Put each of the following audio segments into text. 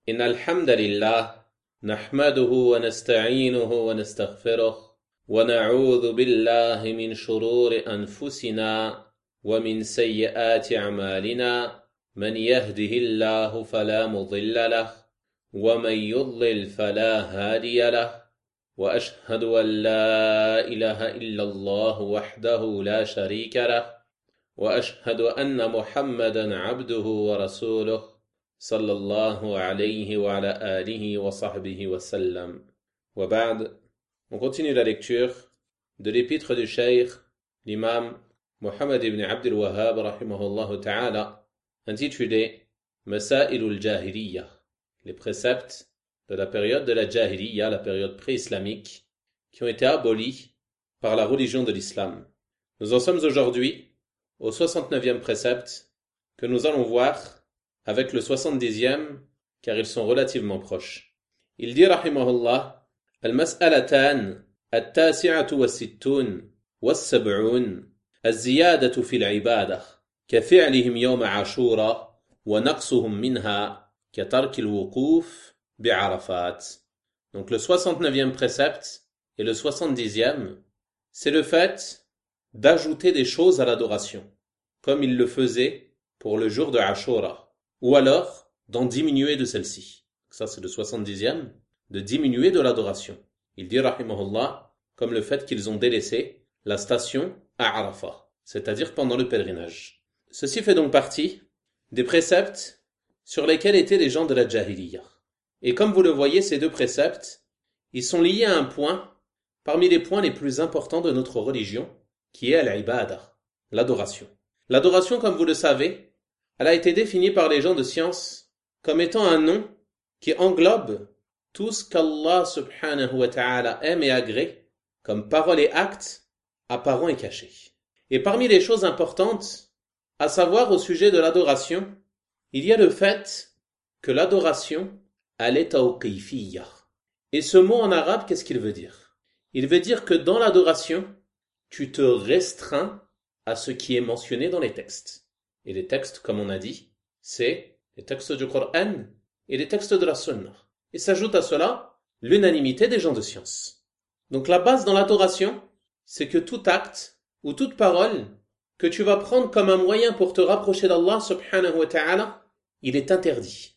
إن الحمد لله نحمده ونستعينه ونستغفره ونعوذ بالله من شرور أنفسنا ومن سيئات أعمالنا من يهده الله فلا مضل له ومن يضلل فلا هادي له وأشهد أن لا إله إلا الله وحده لا شريك له وأشهد أن محمدا عبده ورسوله صلى الله عليه وعلى آله وصحبه وسلم. وبعد, on continue la lecture de l'épître du Cheikh, l'imam Muhammad ibn Abdul Wahhab rahimahullah ta'ala, intitulée Masailul Jahiliyyah, les préceptes de la période de la Jahiliyyah, la période pré-islamique, qui ont été abolis par la religion de l'islam. Nous en sommes aujourd'hui au 69e précepte que nous allons voir avec le 70e, car ils sont relativement proches. Il dit rahimahullah, Al-mas'alatan at-tasi'atu was-sittun was-sab'un az-ziyadatu fil ibadah كفعلهم يوم عاشوراء ونقصهم منها كترك الوقوف بعرفات. Donc le 69e précepte et le 70e, c'est le fait d'ajouter des choses à l'adoration, comme il le faisait pour le jour de Ashura, ou alors d'en diminuer de celle-ci. Ça c'est le 70e, de diminuer de l'adoration. Il dit rahimahullah, comme le fait qu'ils ont délaissé la station à Arafat, c'est-à-dire pendant le pèlerinage. Ceci fait donc partie des préceptes sur lesquels étaient les gens de la Jahiliyyah. Et comme vous le voyez, ces deux préceptes, ils sont liés à un point parmi les points les plus importants de notre religion, qui est l'ibadah, l'adoration. L'adoration, comme vous le savez, elle a été définie par les gens de science comme étant un nom qui englobe tout ce qu'Allah subhanahu wa ta'ala aime et agrée comme paroles et actes apparents et cachés. Et parmi les choses importantes à savoir au sujet de l'adoration, il y a le fait que l'adoration, elle est tawqifiyya. Et ce mot en arabe, qu'est-ce qu'il veut dire? Il veut dire que dans l'adoration, tu te restreins à ce qui est mentionné dans les textes. Et les textes, comme on a dit, c'est les textes du Coran et les textes de la Sunna. Et s'ajoute à cela l'unanimité des gens de science. Donc la base dans l'adoration, c'est que tout acte ou toute parole que tu vas prendre comme un moyen pour te rapprocher d'Allah subhanahu wa ta'ala, il est interdit.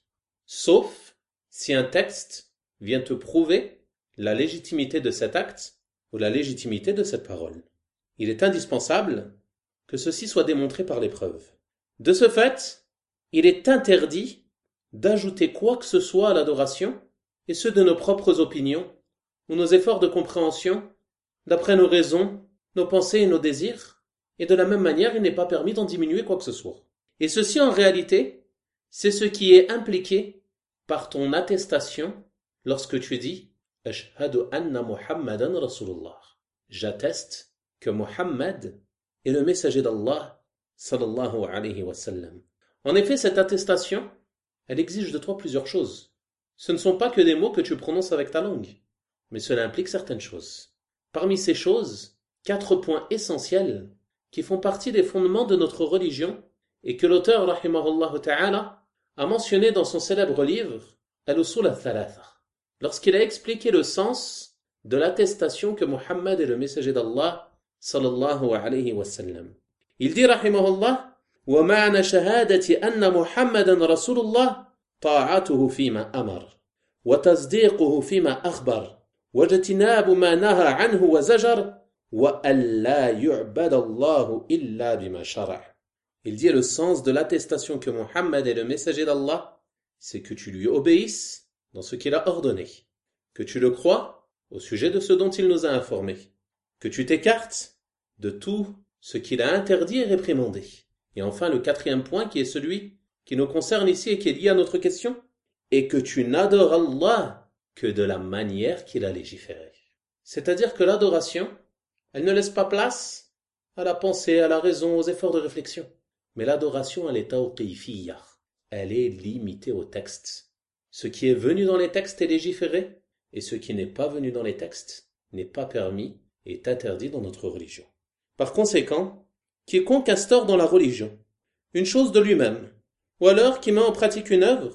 Sauf si un texte vient te prouver la légitimité de cet acte ou la légitimité de cette parole. Il est indispensable que ceci soit démontré par les preuves. De ce fait, il est interdit d'ajouter quoi que ce soit à l'adoration, et ce de nos propres opinions, ou nos efforts de compréhension, d'après nos raisons, nos pensées et nos désirs, et de la même manière, il n'est pas permis d'en diminuer quoi que ce soit. Et ceci, en réalité, c'est ce qui est impliqué par ton attestation lorsque tu dis « Ashhadu anna Muhammadan Rasulullah ». J'atteste que Muhammad est le messager d'Allah sallallahu alayhi wa sallam. En effet, cette attestation, elle exige de toi plusieurs choses. Ce ne sont pas que des mots que tu prononces avec ta langue, mais cela implique certaines choses. Parmi ces choses, 4 points essentiels qui font partie des fondements de notre religion et que l'auteur rahimahullah ta'ala a mentionné dans son célèbre livre Al-Usul al-Thalatha, lorsqu'il a expliqué le sens de l'attestation que Muhammad est le messager d'Allah sallallahu alayhi wa sallam. Il dit rahimahullah وَمَعْنَ شَهَادَةِ أَنَّ مُحَمَّدًا رَسُولُ اللَّهِ طَاعَتُهُ فِيمَا أَمَرَ وَتَصْدِيقُهُ فِيمَا أَخْبَرَ وَاجْتِنَابُ مَا نَهَى عَنْهُ وَزَجَرَ وَأَلَّا يُعْبَدَ اللَّهُ إِلَّا بِمَا شَرَعَ. Il dit le sens de l'attestation que Muhammad est le messager d'Allah, c'est que tu lui obéisses dans ce qu'il a ordonné, que tu le crois au sujet de ce dont il nous a informés, que tu t'écartes de tout ce qu'il a interdit et réprimandé. Et enfin, le 4e point qui est celui qui nous concerne ici et qui est lié à notre question, et que tu n'adores Allah que de la manière qu'il a légiféré. C'est-à-dire que l'adoration, elle ne laisse pas place à la pensée, à la raison, aux efforts de réflexion. Mais l'adoration, elle est tawqifiyya. Elle est limitée au texte. Ce qui est venu dans les textes est légiféré, et ce qui n'est pas venu dans les textes n'est pas permis et est interdit dans notre religion. Par conséquent, quiconque instaure dans la religion une chose de lui-même, ou alors qui met en pratique une œuvre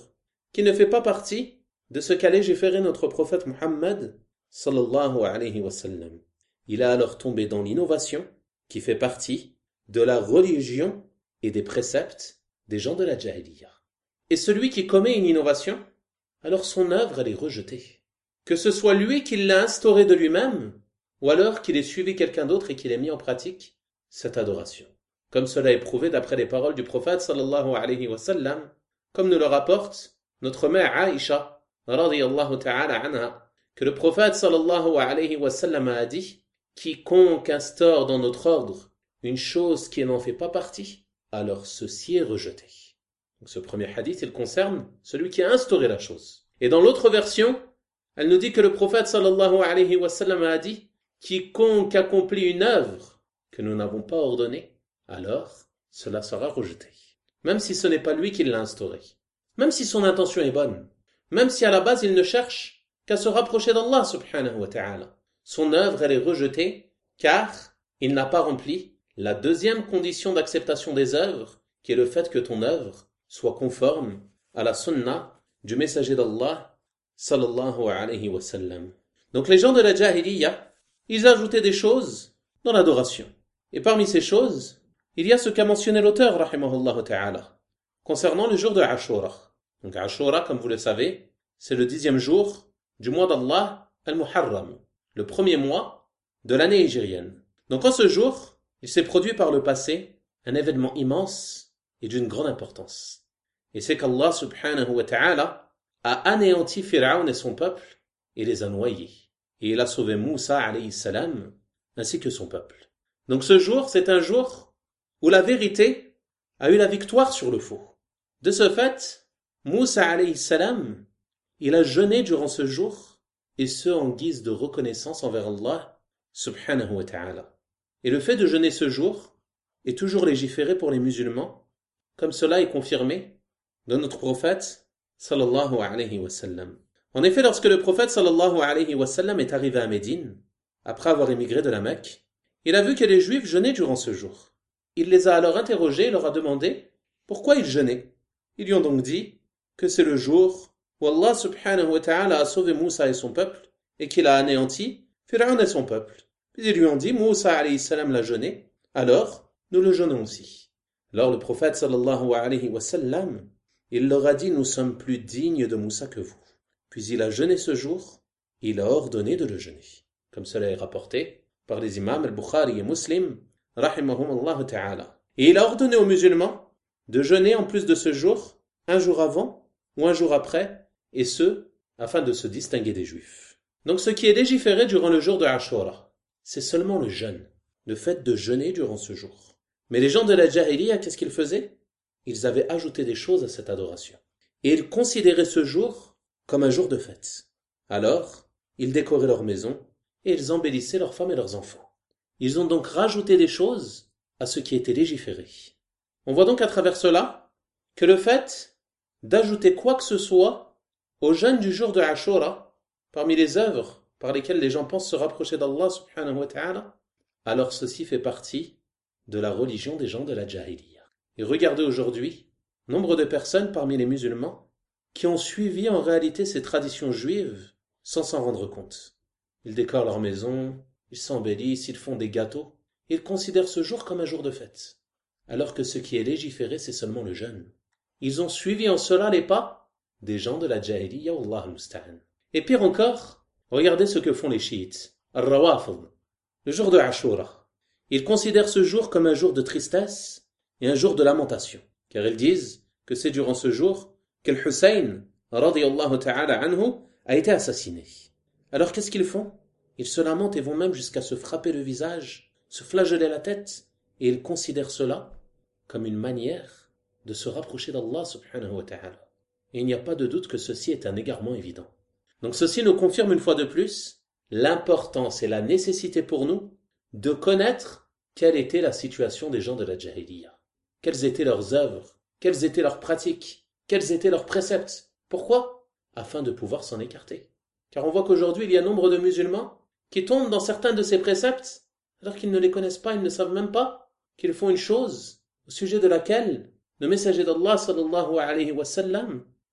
qui ne fait pas partie de ce qu'a légiféré notre prophète Muhammad sallallahu alayhi wa sallam. Il a alors tombé dans l'innovation qui fait partie de la religion et des préceptes des gens de la Jahiliya. Et celui qui commet une innovation, alors son œuvre elle est rejetée. Que ce soit lui qui l'a instaurée de lui-même, ou alors qu'il ait suivi quelqu'un d'autre et qu'il ait mis en pratique cette adoration. Comme cela est prouvé d'après les paroles du prophète sallallahu alayhi wa sallam, comme nous le rapporte notre mère Aïcha, radiyallahu ta'ala anha, que le prophète sallallahu alayhi wa sallam a dit, quiconque instaure dans notre ordre une chose qui n'en fait pas partie, alors ceci est rejeté. Donc ce premier hadith, il concerne celui qui a instauré la chose. Et dans l'autre version, elle nous dit que le prophète sallallahu alayhi wa sallam a dit, quiconque accomplit une œuvre que nous n'avons pas ordonnée, alors cela sera rejeté. Même si ce n'est pas lui qui l'a instauré. Même si son intention est bonne. Même si à la base il ne cherche qu'à se rapprocher d'Allah subhanahu wa ta'ala. Son œuvre elle est rejetée car il n'a pas rempli la deuxième condition d'acceptation des œuvres, qui est le fait que ton œuvre soit conforme à la sunna du messager d'Allah sallallahu alayhi wa sallam. Donc les gens de la Jahiliya, ils ajoutaient des choses dans l'adoration. Et parmi ces choses, il y a ce qu'a mentionné l'auteur rahimahullah ta'ala concernant le jour de Ashura. Donc Ashura, comme vous le savez, c'est le 10e jour du mois d'Allah al-Muharram, le premier mois de l'année hégirienne. Donc en ce jour, il s'est produit par le passé un événement immense et d'une grande importance. Et c'est qu'Allah subhanahu wa ta'ala a anéanti Pharaon et son peuple et les a noyés. Et il a sauvé Moussa alayhi salam ainsi que son peuple. Donc ce jour, c'est un jour où la vérité a eu la victoire sur le faux. De ce fait, Moussa alayhi salam, il a jeûné durant ce jour, et ce en guise de reconnaissance envers Allah subhanahu wa ta'ala. Et le fait de jeûner ce jour est toujours légiféré pour les musulmans, comme cela est confirmé de notre prophète sallallahu alayhi wa sallam. En effet, lorsque le prophète sallallahu alayhi wa sallam est arrivé à Médine, après avoir émigré de la Mecque, il a vu que les Juifs jeûnaient durant ce jour. Il les a alors interrogés et leur a demandé pourquoi ils jeûnaient. Ils lui ont donc dit que c'est le jour où Allah subhanahu wa ta'ala a sauvé Moussa et son peuple et qu'il a anéanti Pharaon et son peuple. Puis ils lui ont dit Moussa alayhi salam l'a jeûné, alors nous le jeûnons aussi. Alors le prophète sallallahu alayhi wa sallam, il leur a dit nous sommes plus dignes de Moussa que vous. Puis il a jeûné ce jour, il a ordonné de le jeûner. Comme cela est rapporté par les imams al-Bukhari et Muslim, rahimahumullah ta'ala. Et il a ordonné aux musulmans de jeûner en plus de ce jour, un jour avant ou un jour après, et ce, afin de se distinguer des Juifs. Donc ce qui est légiféré durant le jour de Ashura, c'est seulement le jeûne, le fait de jeûner durant ce jour. Mais les gens de la Jahiliya, qu'est-ce qu'ils faisaient? Ils avaient ajouté des choses à cette adoration. Et ils considéraient ce jour comme un jour de fête. Alors, ils décoraient leur maison et ils embellissaient leurs femmes et leurs enfants. Ils ont donc rajouté des choses à ce qui était légiféré. On voit donc à travers cela que le fait d'ajouter quoi que ce soit au jeûne du jour de Ashura, parmi les œuvres par lesquelles les gens pensent se rapprocher d'Allah subhanahu wa ta'ala, alors ceci fait partie de la religion des gens de la Jahiliya. Et regardez aujourd'hui, nombre de personnes parmi les musulmans qui ont suivi en réalité ces traditions juives sans s'en rendre compte. Ils décorent leur maison, ils s'embellissent, ils font des gâteaux, ils considèrent ce jour comme un jour de fête. Alors que ce qui est légiféré, c'est seulement le jeûne. Ils ont suivi en cela les pas des gens de la Jahiliya, Wallah al-Musta'an. Et pire encore, regardez ce que font les chiites, al-Rawafid, le jour de Ashura. Ils considèrent ce jour comme un jour de tristesse et un jour de lamentation, car ils disent que c'est durant ce jour qu'Al-Hussein, radiyallahu ta'ala anhu, a été assassiné. Alors qu'est-ce qu'ils font? Ils se lamentent et vont même jusqu'à se frapper le visage, se flageller la tête, et ils considèrent cela comme une manière de se rapprocher d'Allah subhanahu wa ta'ala. Et il n'y a pas de doute que ceci est un égarement évident. Donc ceci nous confirme une fois de plus l'importance et la nécessité pour nous de connaître quelle était la situation des gens de la Jahiliya. Quelles étaient leurs œuvres, quelles étaient leurs pratiques, quels étaient leurs préceptes. Pourquoi? Afin de pouvoir s'en écarter. Car on voit qu'aujourd'hui il y a nombre de musulmans qui tombent dans certains de ces préceptes alors qu'ils ne les connaissent pas, ils ne savent même pas qu'ils font une chose au sujet de laquelle le messager d'Allah sallallahu alayhi wa sallam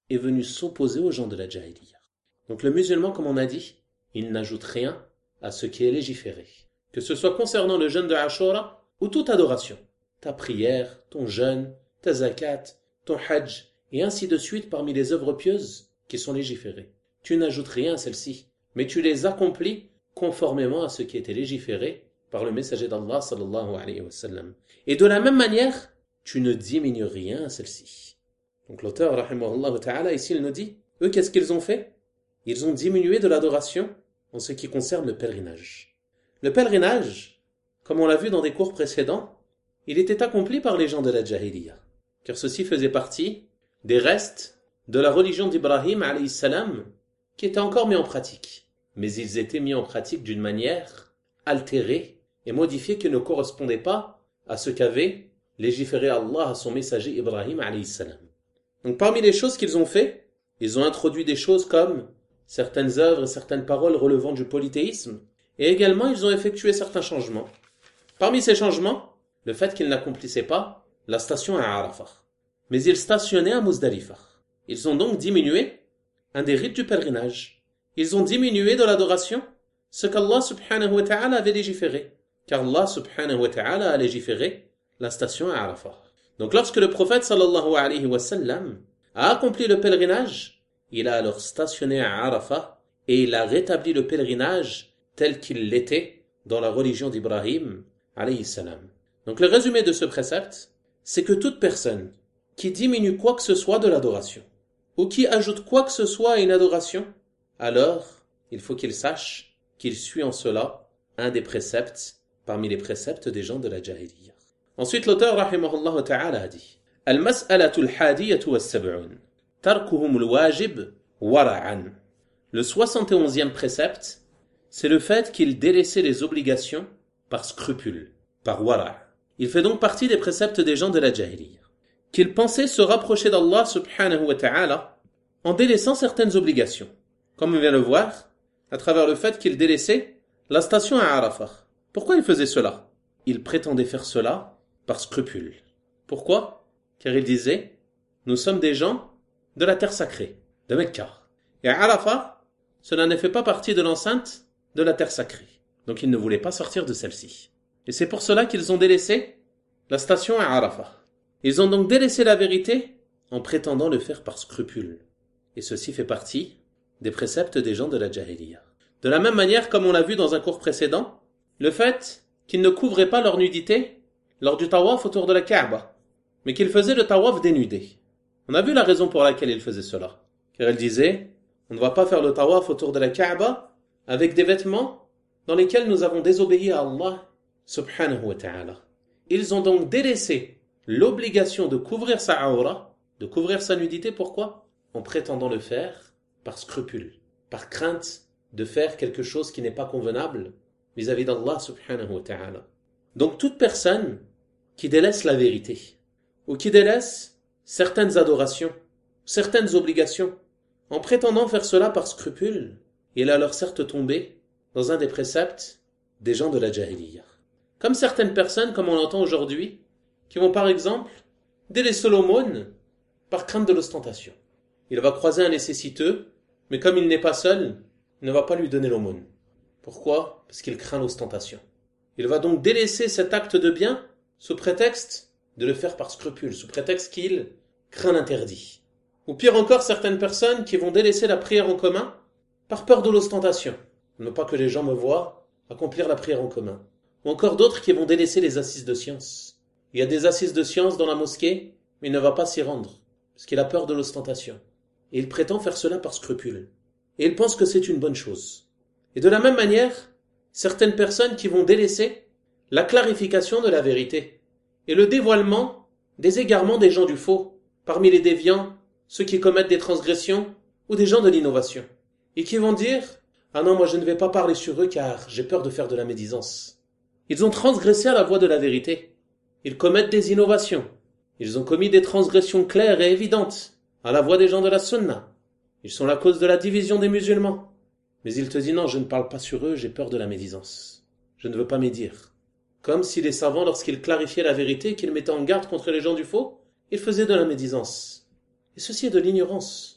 est venu s'opposer aux gens de la Jahiliya. Donc le musulman, comme on a dit, il n'ajoute rien à ce qui est légiféré. Que ce soit concernant le jeûne de Ashura ou toute adoration. Ta prière, ton jeûne, ta zakat, ton hajj, et ainsi de suite parmi les œuvres pieuses qui sont légiférées. Tu n'ajoutes rien à celles-ci, mais tu les accomplis conformément à ce qui était légiféré par le messager d'Allah sallallahu alayhi wa sallam. Et de la même manière, tu ne diminues rien à celle-ci. Donc l'auteur, rahimahullah ta'ala, ici il nous dit, eux qu'est-ce qu'ils ont fait? Ils ont diminué de l'adoration en ce qui concerne le pèlerinage. Le pèlerinage, comme on l'a vu dans des cours précédents, il était accompli par les gens de la Jahiliya, car ceci faisait partie des restes de la religion d'Ibrahim alayhi salam qui étaient encore mis en pratique. Mais ils étaient mis en pratique d'une manière altérée et modifiée qui ne correspondait pas à ce qu'avait légiféré Allah à son messager Ibrahim alayhi salam. Donc parmi les choses qu'ils ont fait, ils ont introduit des choses comme certaines œuvres et certaines paroles relevant du polythéisme, et également ils ont effectué certains changements. Parmi ces changements, le fait qu'ils n'accomplissaient pas la station à Arafah, mais ils stationnaient à Muzdalifa. Ils ont donc diminué un des rites du pèlerinage. Ils ont diminué de l'adoration ce qu'Allah subhanahu wa ta'ala avait légiféré, car Allah subhanahu wa ta'ala a légiféré la station à Arafah. Donc lorsque le prophète sallallahu alayhi wa sallam a accompli le pèlerinage, il a alors stationné à Arafah et il a rétabli le pèlerinage tel qu'il l'était dans la religion d'Ibrahim alayhi salam. Donc le résumé de ce précepte, c'est que toute personne qui diminue quoi que ce soit de l'adoration ou qui ajoute quoi que ce soit à une adoration, alors il faut qu'il sache qu'il suit en cela un des préceptes parmi les préceptes des gens de la Jahiliya. Ensuite l'auteur rahimahullah ta'ala a dit Al-mas'alatu al-hadiyatu was-sab'un tarkuhum al-wajib wara'an. Le 71e précepte, c'est le fait qu'il délaissait les obligations par scrupule, par wara'. Il fait donc partie des préceptes des gens de la Jahiliya, qu'il pensait se rapprocher d'Allah subhanahu wa ta'ala en délaissant certaines obligations, comme on vient le voir à travers le fait qu'il délaissait la station à Arafah. Pourquoi il faisait cela? Il prétendait faire cela par scrupule. Pourquoi? Car il disait, nous sommes des gens de la terre sacrée, de Mecca. Et à Arafah, cela ne fait pas partie de l'enceinte de la terre sacrée. Donc ils ne voulaient pas sortir de celle-ci. Et c'est pour cela qu'ils ont délaissé la station à Arafah. Ils ont donc délaissé la vérité en prétendant le faire par scrupule. Et ceci fait partie des préceptes des gens de la Jahiliya. De la même manière, comme on l'a vu dans un cours précédent, le fait qu'ils ne couvraient pas leur nudité lors du tawaf autour de la Kaaba, mais qu'ils faisaient le tawaf dénudé. On a vu la raison pour laquelle ils faisaient cela. Car ils disaient, on ne va pas faire le tawaf autour de la Kaaba avec des vêtements dans lesquels nous avons désobéi à Allah subhanahu wa ta'ala. Ils ont donc délaissé l'obligation de couvrir sa aura, de couvrir sa nudité. Pourquoi? En prétendant le faire par scrupule, par crainte de faire quelque chose qui n'est pas convenable vis-à-vis d'Allah subhanahu wa ta'ala. Donc toute personne qui délaisse la vérité, ou qui délaisse certaines adorations, certaines obligations, en prétendant faire cela par scrupule, il a alors certes tombé dans un des préceptes des gens de la Jahiliya. Comme certaines personnes, comme on l'entend aujourd'hui, qui vont par exemple délaisser l'aumône par crainte de l'ostentation. Il va croiser un nécessiteux, mais comme il n'est pas seul, il ne va pas lui donner l'aumône. Pourquoi? Parce qu'il craint l'ostentation. Il va donc délaisser cet acte de bien sous prétexte de le faire par scrupule, sous prétexte qu'il craint l'interdit. Ou pire encore, certaines personnes qui vont délaisser la prière en commun par peur de l'ostentation. Ne pas que les gens me voient accomplir la prière en commun. Ou encore d'autres qui vont délaisser les assises de science. Il y a des assises de science dans la mosquée, mais il ne va pas s'y rendre, parce qu'il a peur de l'ostentation. Et il prétend faire cela par scrupule. Et il pense que c'est une bonne chose. Et de la même manière, certaines personnes qui vont délaisser la clarification de la vérité et le dévoilement des égarements des gens du faux, parmi les déviants, ceux qui commettent des transgressions ou des gens de l'innovation, et qui vont dire « Ah non, moi je ne vais pas parler sur eux car j'ai peur de faire de la médisance ». Ils ont transgressé à la voie de la vérité. Ils commettent des innovations. Ils ont commis des transgressions claires et évidentes à la voie des gens de la sunna. Ils sont la cause de la division des musulmans. Mais il te dit non, je ne parle pas sur eux, j'ai peur de la médisance. Je ne veux pas médire. Comme si les savants, lorsqu'ils clarifiaient la vérité, qu'ils mettaient en garde contre les gens du faux, ils faisaient de la médisance. Et ceci est de l'ignorance.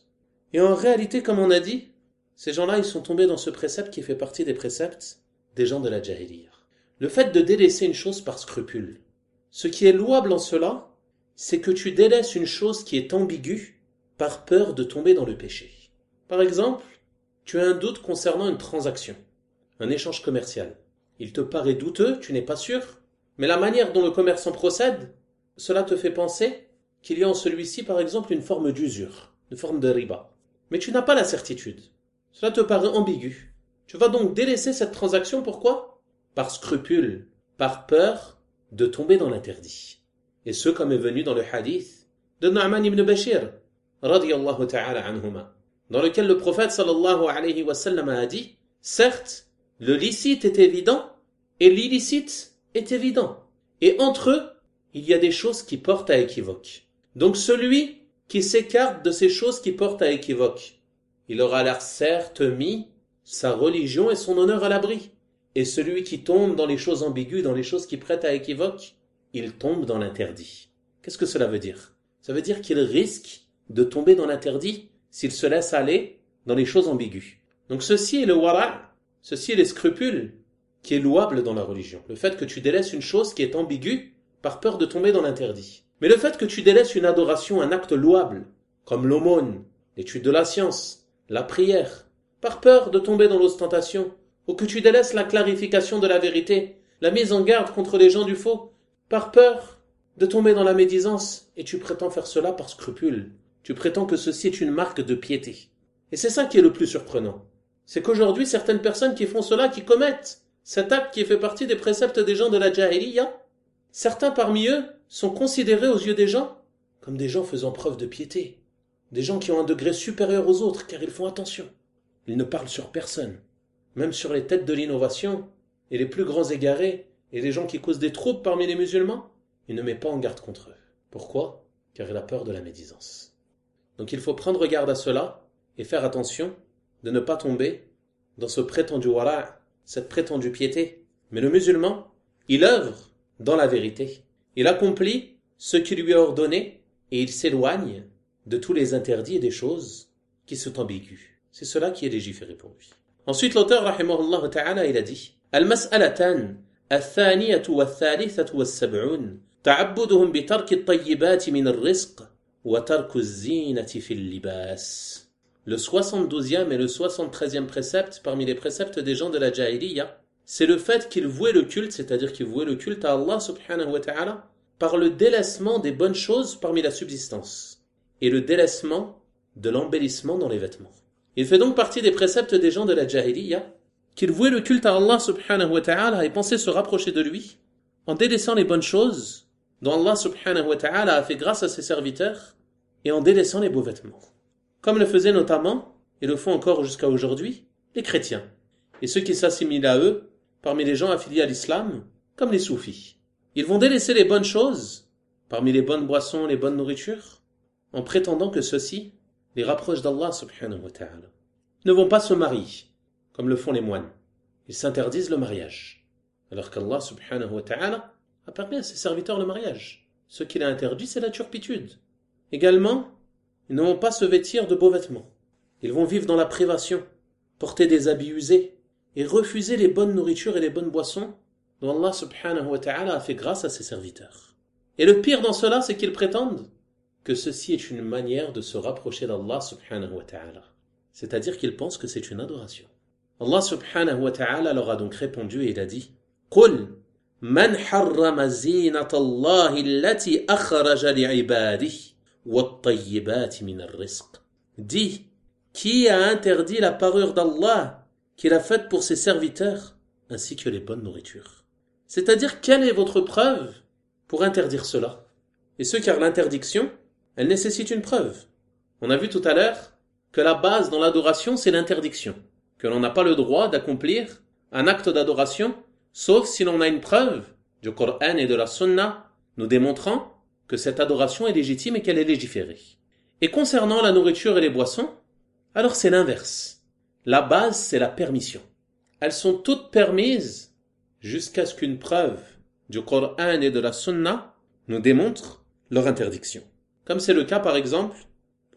Et en réalité, comme on a dit, ces gens-là, ils sont tombés dans ce précepte qui fait partie des préceptes des gens de la Jahiliyyah. Le fait de délaisser une chose par scrupule. Ce qui est louable en cela, c'est que tu délaisses une chose qui est ambiguë par peur de tomber dans le péché. Par exemple, tu as un doute concernant une transaction, un échange commercial. Il te paraît douteux, tu n'es pas sûr, mais la manière dont le commerçant procède, cela te fait penser qu'il y a en celui-ci par exemple une forme d'usure, une forme de riba. Mais tu n'as pas la certitude. Cela te paraît ambigu. Tu vas donc délaisser cette transaction, pourquoi ? Par scrupule, par peur de tomber dans l'interdit. Et ce comme est venu dans le hadith de Nu'man ibn Bashir, radiyallahu ta'ala anhuma, dans lequel le prophète sallallahu alayhi wa sallam a dit, certes, le licite est évident et l'illicite est évident. Et entre eux, il y a des choses qui portent à équivoque. Donc celui qui s'écarte de ces choses qui portent à équivoque, il aura l'air certes mis sa religion et son honneur à l'abri. Et celui qui tombe dans les choses ambiguës, dans les choses qui prêtent à équivoque, il tombe dans l'interdit. Qu'est-ce que cela veut dire ? Ça veut dire qu'il risque de tomber dans l'interdit s'il se laisse aller dans les choses ambiguës. Donc ceci est le wara', ceci est les scrupules qui est louable dans la religion. Le fait que tu délaisses une chose qui est ambiguë par peur de tomber dans l'interdit. Mais le fait que tu délaisses une adoration, un acte louable, comme l'aumône, l'étude de la science, la prière, par peur de tomber dans l'ostentation, ou que tu délaisses la clarification de la vérité, la mise en garde contre les gens du faux, par peur de tomber dans la médisance, et tu prétends faire cela par scrupule. Tu prétends que ceci est une marque de piété. Et c'est ça qui est le plus surprenant. C'est qu'aujourd'hui, certaines personnes qui font cela, qui commettent cet acte qui fait partie des préceptes des gens de la Jahiliyyah, certains parmi eux sont considérés aux yeux des gens comme des gens faisant preuve de piété, des gens qui ont un degré supérieur aux autres, car ils font attention. Ils ne parlent sur personne, même sur les têtes de l'innovation, et les plus grands égarés, et les gens qui causent des troubles parmi les musulmans, il ne met pas en garde contre eux. Pourquoi ? Car il a peur de la médisance. Donc il faut prendre garde à cela, et faire attention de ne pas tomber dans ce prétendu wara', cette prétendue piété. Mais le musulman, il œuvre dans la vérité. Il accomplit ce qui lui est ordonné, et il s'éloigne de tous les interdits et des choses qui sont ambiguës. C'est cela qui est légiféré pour lui. Ensuite, l'auteur, rahimahullah ta'ala, il a dit Al-mas'alatan, al-thaniyatu wal-thalithatu wal-sab'un, ta'abbuduhum bi tarki at-tayyibati min ar-rizq, wa tarku az-zinati fi al-libas. Le 72e et le 73e précepte, parmi les préceptes des gens de la Jahiliyyah, c'est le fait qu'ils vouaient le culte, c'est-à-dire qu'ils vouaient le culte à Allah subhanahu wa ta'ala, par le délaissement des bonnes choses parmi la subsistance, et le délaissement de l'embellissement dans les vêtements. Il fait donc partie des préceptes des gens de la Jahiliyyah qu'ils vouaient le culte à Allah subhanahu wa ta'ala et pensaient se rapprocher de lui en délaissant les bonnes choses dont Allah subhanahu wa ta'ala a fait grâce à ses serviteurs et en délaissant les beaux vêtements. Comme le faisaient notamment, et le font encore jusqu'à aujourd'hui, les chrétiens et ceux qui s'assimilent à eux parmi les gens affiliés à l'islam, comme les soufis. Ils vont délaisser les bonnes choses parmi les bonnes boissons, les bonnes nourritures, en prétendant que ceci les rapproche d'Allah subhanahu wa ta'ala. Ils ne vont pas se marier, comme le font les moines. Ils s'interdisent le mariage, alors qu'Allah subhanahu wa ta'ala a permis à ses serviteurs le mariage. Ce qu'il a interdit, c'est la turpitude. Également, ils ne vont pas se vêtir de beaux vêtements. Ils vont vivre dans la privation, porter des habits usés, et refuser les bonnes nourritures et les bonnes boissons dont Allah subhanahu wa ta'ala a fait grâce à ses serviteurs. Et le pire dans cela, c'est qu'ils prétendent que ceci est une manière de se rapprocher d'Allah subhanahu wa ta'ala. C'est-à-dire qu'ils pensent que c'est une adoration. Allah subhanahu wa ta'ala leur a donc répondu et il a dit قُلْ مَنْ حَرَّمَ زِينَةَ اللَّهِ الَّتِي أَخْرَجَ لِعِبَادِهِ وَالطَّيِّبَاتِ مِنَ الرِّزْقِ. Dis, qui a interdit la parure d'Allah qu'il a faite pour ses serviteurs, ainsi que les bonnes nourritures. C'est-à-dire, quelle est votre preuve pour interdire cela? Et ce, car l'interdiction, elle nécessite une preuve. On a vu tout à l'heure que la base dans l'adoration, c'est l'interdiction. Que l'on n'a pas le droit d'accomplir un acte d'adoration, sauf si l'on a une preuve du Coran et de la Sunna nous démontrant que cette adoration est légitime et qu'elle est légiférée. Et concernant la nourriture et les boissons, alors c'est l'inverse. La base, c'est la permission. Elles sont toutes permises jusqu'à ce qu'une preuve du Coran et de la Sunna nous démontre leur interdiction. Comme c'est le cas, par exemple,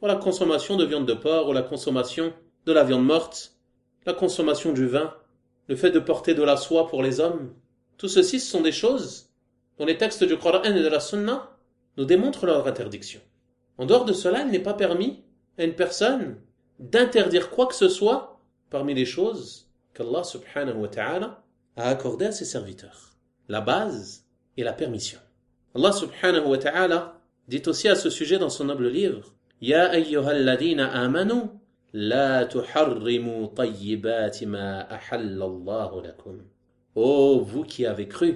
ou la consommation de viande de porc, ou la consommation de la viande morte, la consommation du vin, le fait de porter de la soie pour les hommes. Tout ceci, ce sont des choses dont les textes du Coran et de la Sunna nous démontrent leur interdiction. En dehors de cela, il n'est pas permis à une personne d'interdire quoi que ce soit parmi les choses qu'Allah subhanahu wa ta'ala a accordées à ses serviteurs. La base est la permission. Allah subhanahu wa ta'ala dit aussi à ce sujet dans son noble livre: Ya ayyuhalladhina amanu la tuharrimu tayyibati ma ahallallahu lakum. Ô vous qui avez cru,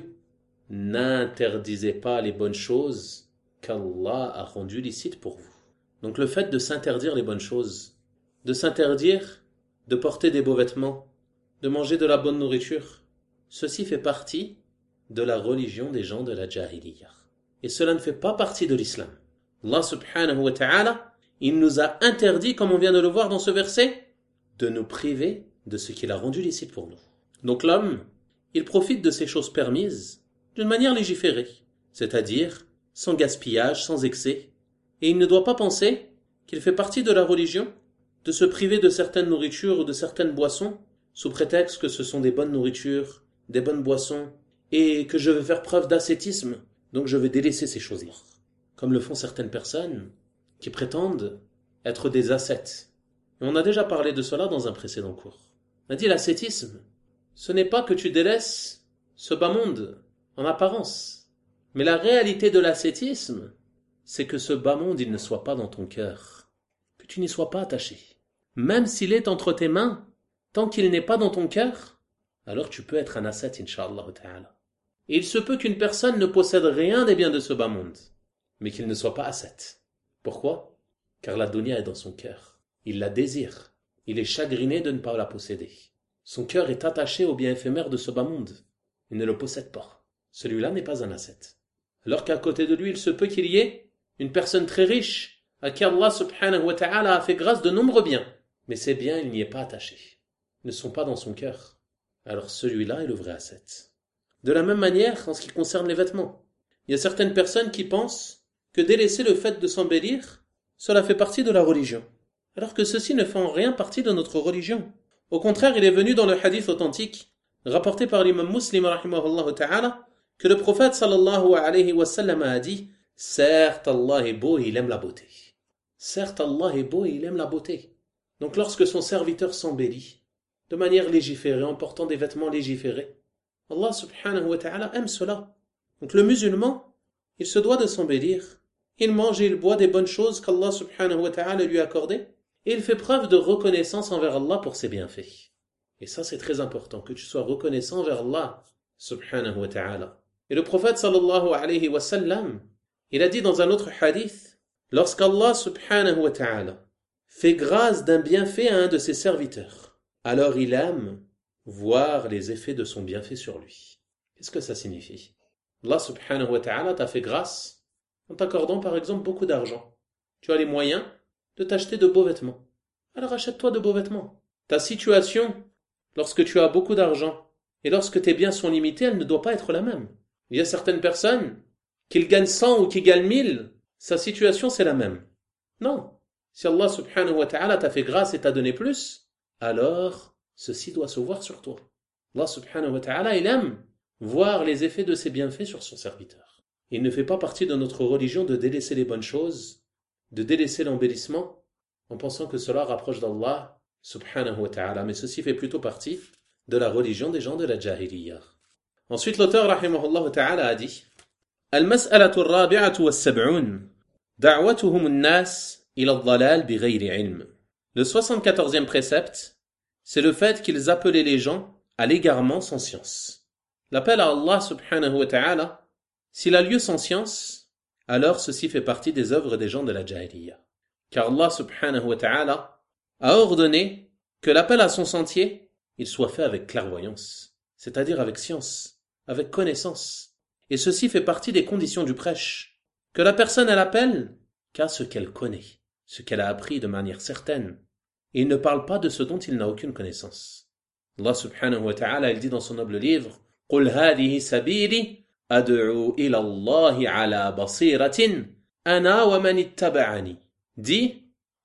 n'interdisez pas les bonnes choses qu'Allah a rendues licites pour vous. Donc le fait de s'interdire les bonnes choses, de s'interdire de porter des beaux vêtements, de manger de la bonne nourriture, ceci fait partie de la religion des gens de la Jahiliyyah. Et cela ne fait pas partie de l'islam. Allah subhanahu wa ta'ala, il nous a interdit, comme on vient de le voir dans ce verset, de nous priver de ce qu'il a rendu licite pour nous. Donc l'homme, il profite de ces choses permises d'une manière légiférée, c'est-à-dire sans gaspillage, sans excès, et il ne doit pas penser qu'il fait partie de la religion de se priver de certaines nourritures ou de certaines boissons sous prétexte que ce sont des bonnes nourritures, des bonnes boissons, et que je veux faire preuve d'ascétisme, donc je vais délaisser ces choses-là. Comme le font certaines personnes qui prétendent être des ascètes. Et on a déjà parlé de cela dans un précédent cours. On a dit l'ascétisme, ce n'est pas que tu délaisses ce bas monde en apparence. Mais la réalité de l'ascétisme, c'est que ce bas monde, il ne soit pas dans ton cœur. Que tu n'y sois pas attaché. Même s'il est entre tes mains, tant qu'il n'est pas dans ton cœur, alors tu peux être un ascète, incha'Allah ta'ala. Et il se peut qu'une personne ne possède rien des biens de ce bas monde, mais qu'il ne soit pas ascète. Pourquoi? Car la dunya est dans son cœur. Il la désire. Il est chagriné de ne pas la posséder. Son cœur est attaché aux biens éphémères de ce bas monde. Il ne le possède pas. Celui-là n'est pas un ascète. Alors qu'à côté de lui, il se peut qu'il y ait une personne très riche, à qui Allah subhanahu wa ta'ala a fait grâce de nombreux biens. Mais ces biens, il n'y est pas attaché. Ils ne sont pas dans son cœur. Alors celui-là est le vrai ascète. De la même manière, en ce qui concerne les vêtements, il y a certaines personnes qui pensent que délaisser le fait de s'embellir, cela fait partie de la religion. Alors que ceci ne fait en rien partie de notre religion. Au contraire, il est venu dans le hadith authentique, rapporté par l'imam Muslim rahimahullah ta'ala, que le prophète sallallahu alayhi wa sallam a dit: certes, Allah est beau et il aime la beauté. Certes, Allah est beau et il aime la beauté. Donc lorsque son serviteur s'embellit, de manière légiférée, en portant des vêtements légiférés, Allah subhanahu wa ta'ala aime cela. Donc le musulman, il se doit de s'embellir. Il mange et il boit des bonnes choses qu'Allah subhanahu wa ta'ala lui a accordées, et il fait preuve de reconnaissance envers Allah pour ses bienfaits. Et ça, c'est très important, que tu sois reconnaissant envers Allah subhanahu wa ta'ala. Et le prophète sallallahu alayhi wa sallam, il a dit dans un autre hadith, lorsqu'Allah subhanahu wa ta'ala fait grâce d'un bienfait à un de ses serviteurs, alors il aime voir les effets de son bienfait sur lui. Qu'est-ce que ça signifie? Allah subhanahu wa ta'ala t'a fait grâce en t'accordant par exemple beaucoup d'argent. Tu as les moyens de t'acheter de beaux vêtements. Alors achète-toi de beaux vêtements. Ta situation, lorsque tu as beaucoup d'argent et lorsque tes biens sont limités, elle ne doit pas être la même. Il y a certaines personnes, qu'ils gagnent 100 ou qu'ils gagnent 1000, sa situation c'est la même. Non. Si Allah subhanahu wa ta'ala t'a fait grâce et t'a donné plus, alors ceci doit se voir sur toi. Allah subhanahu wa ta'ala, il aime voir les effets de ses bienfaits sur son serviteur. Il ne fait pas partie de notre religion de délaisser les bonnes choses, de délaisser l'embellissement, en pensant que cela rapproche d'Allah subhanahu wa ta'ala. Mais ceci fait plutôt partie de la religion des gens de la Jahiliyyah. Ensuite, l'auteur rahimahullah ta'ala a dit: Al-mas'alatu ar-rabi'atu was-sab'un da'watuhum an-nas ila ad-dhalal bighayri ilm. Le 74e précepte, c'est le fait qu'ils appelaient les gens à l'égarement sans science. L'appel à Allah subhanahu wa ta'ala, s'il a lieu sans science, alors ceci fait partie des œuvres des gens de la Jahiliyyah. Car Allah subhanahu wa ta'ala a ordonné que l'appel à son sentier, il soit fait avec clairvoyance, c'est-à-dire avec science, avec connaissance. Et ceci fait partie des conditions du prêche, que la personne elle appelle qu'à ce qu'elle connaît, ce qu'elle a appris de manière certaine. Et il ne parle pas de ce dont il n'a aucune connaissance. Allah subhanahu wa ta'ala, il dit dans son noble livre: قُلْ هَذِهِ سَبِيلِي أَدْعُو إِلَى اللَّهِ عَلَى بَصِيرَةٍ أَنَا وَمَنِ اتَّبَعَنِي. Dis,